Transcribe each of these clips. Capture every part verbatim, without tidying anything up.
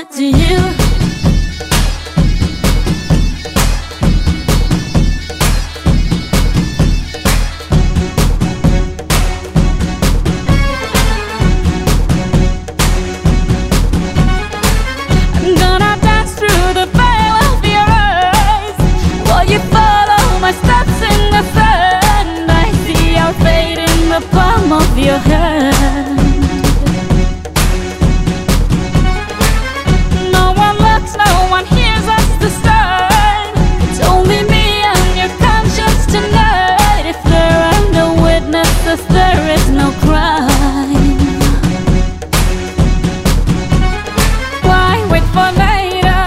it to you. I'm gonna dance through the veil of your eyes while you follow my steps in the sand. I see our fate in the palm of your hand. No one looks, no one hears us this time. It's only me and your conscience tonight. If there are no witnesses, there is no crime. Why wait for later?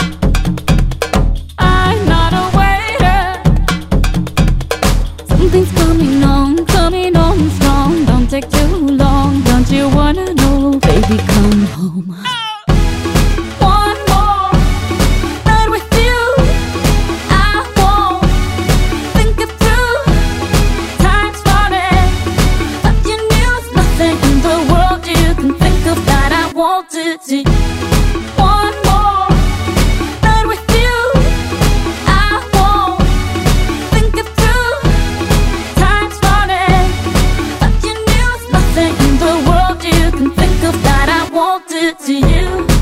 I'm not a waiter. Something's coming on, coming on strong. Don't take too long. Don't you wanna know, baby, come home. One more night with you. I won't think it through. Time's running, but you knew there's nothing in the world you can think of that I won't do to you. One more night with you. I won't think it through. Time's running, but you knew there's nothing in the world you can think of that I won't do to you.